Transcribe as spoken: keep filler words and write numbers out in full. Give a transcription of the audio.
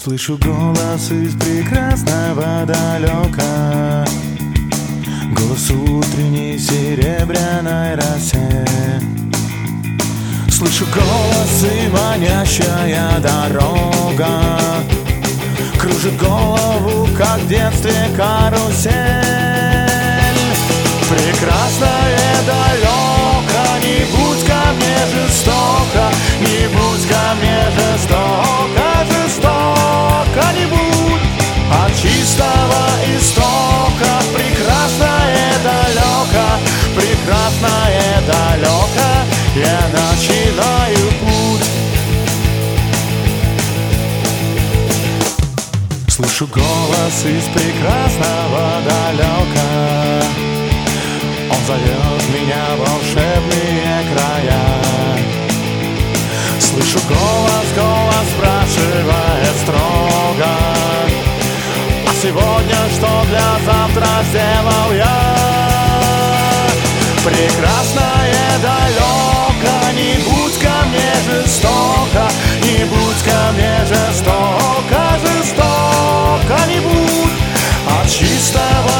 Слышу голос из прекрасного далека, голос утренней серебряной росе. Слышу голос и манящая дорога кружит голову, как в детстве карусель. Прекрасное далеко, не будь ко мне жестоко, не будь ко мне жестоко, жестоко не будь. От чистого истока прекрасное далеко, прекрасное далеко, я начинаю путь. Слышу голос из прекрасного далека, он зовет меня в волшебные края. Слышу голос, голос спрашивает строго: а сегодня что для завтра сделал я? Прекрасное далеко, не будь ко мне жестоко, не будь ко мне жестоко, жестоко не будь. От чистого